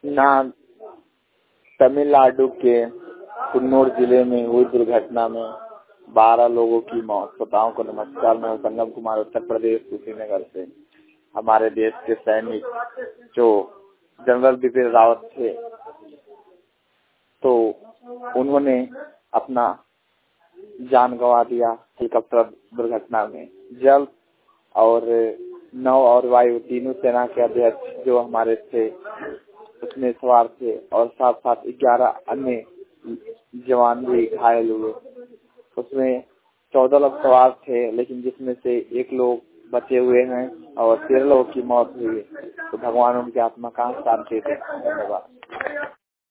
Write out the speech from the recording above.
ना तमिलनाडु के कुन्नूर जिले में हुई दुर्घटना में 12 लोगों की मौत। श्रोताओं को नमस्कार, मैं संगम कुमार, उत्तर प्रदेश कुशीनगर से। हमारे देश के सैनिक जो जनरल बिपिन रावत थे, तो उन्होंने अपना जान गंवा दिया हेलीकॉप्टर दुर्घटना में। जल और नौ और वायु तीनों सेना के अध्यक्ष जो हमारे थे उसमें सवार थे और साथ साथ 11 अन्य जवान भी घायल हुए। उसमें 14 लोग सवार थे, लेकिन जिसमें से 1 लोग बचे हुए हैं और 13 लोगों की मौत हुई। तो भगवान उनकी आत्मा का शांति दे। धन्यवाद।